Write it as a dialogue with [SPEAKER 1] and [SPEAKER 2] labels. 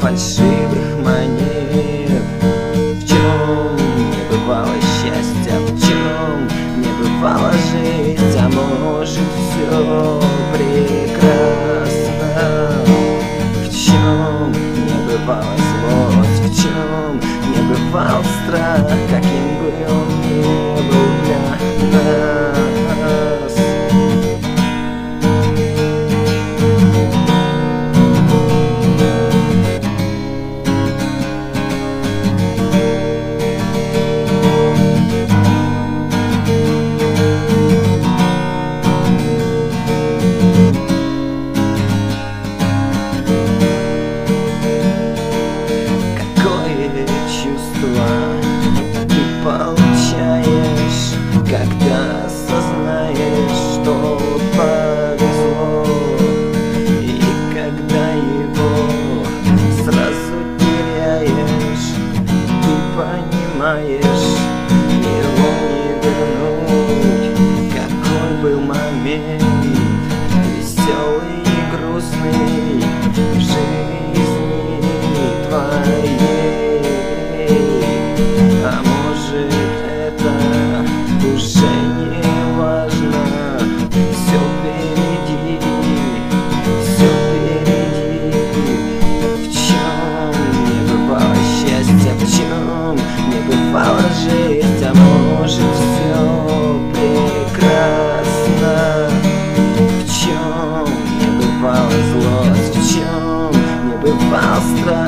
[SPEAKER 1] фальшивых монет. В чем не бывало счастья, в чем не бывала жизнь, а может все прекрасно. В чем не бывала злость, в чем не бывал страх, каким бы он ни был для нас. Ты получаешь, когда осознаешь, что повезло, и когда его сразу теряешь, ты понимаешь, его не вернуть. Какой был момент веселый и грустный в жизни твоей. А может, это уже не важно. Все впереди, все впереди. В чем не бывало счастья, в чем не бывала жизнь, а может, все прекрасно. В чем не бывала злость, в чем не бывал страх,